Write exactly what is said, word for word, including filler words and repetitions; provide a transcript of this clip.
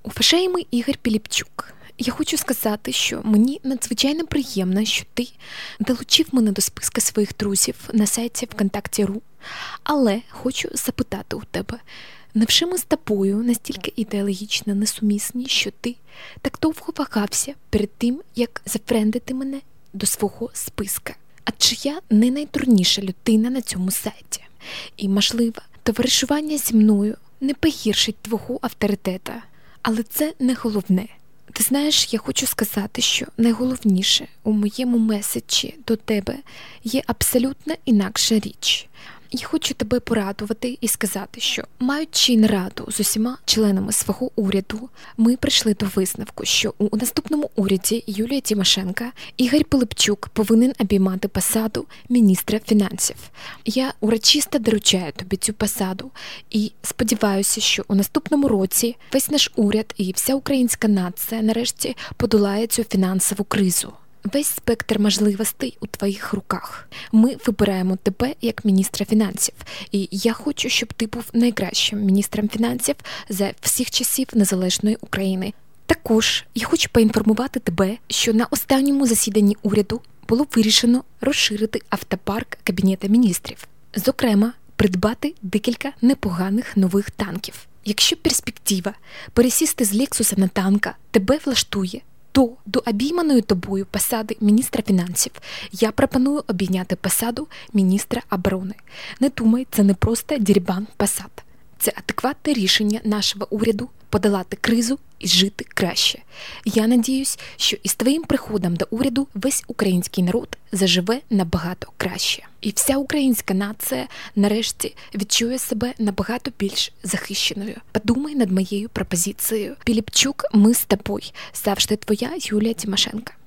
Уважаємий Ігор Пилипчук, я хочу сказати, що мені надзвичайно приємно, що ти долучив мене до списка своїх друзів на сайті ВКонтакті точка ру, але хочу запитати у тебе, невже ми з тобою настільки ідеологічно несумісні, що ти так довго вагався перед тим, як зафрендити мене до свого списка? Адже я не найдурніша людина на цьому сайті. І, можливо, товаришування зі мною не погіршить твого авторитета. Але це не головне. Ти знаєш, я хочу сказати, що найголовніше у моєму меседжі до тебе є абсолютно інакша річ. Я хочу тебе порадувати і сказати, що, маючи нараду з усіма членами свого уряду, ми прийшли до висновку, що у наступному уряді Юлії Тимошенко Ігор Пилипчук повинен обіймати посаду міністра фінансів. Я урочисто доручаю тобі цю посаду і сподіваюся, що у наступному році весь наш уряд і вся українська нація нарешті подолає цю фінансову кризу. Весь спектр можливостей у твоїх руках. Ми вибираємо тебе як міністра фінансів. І я хочу, щоб ти був найкращим міністром фінансів за всіх часів незалежної України. Також я хочу поінформувати тебе, що на останньому засіданні уряду було вирішено розширити автопарк Кабінету міністрів. Зокрема, придбати декілька непоганих нових танків. Якщо перспектива пересісти з Лексуса на танка тебе влаштує, то до обійманої тобою посади міністра фінансів я пропоную обійняти посаду міністра оборони. Не думай, це не просто дерибан посад. Це адекватне рішення нашого уряду подолати кризу і жити краще. Я надіюсь, що із твоїм приходом до уряду весь український народ заживе набагато краще. І вся українська нація нарешті відчує себе набагато більш захищеною. Подумай над моєю пропозицією. Пилипчук, ми з тобою. Завжди твоя Юлія Тимошенко.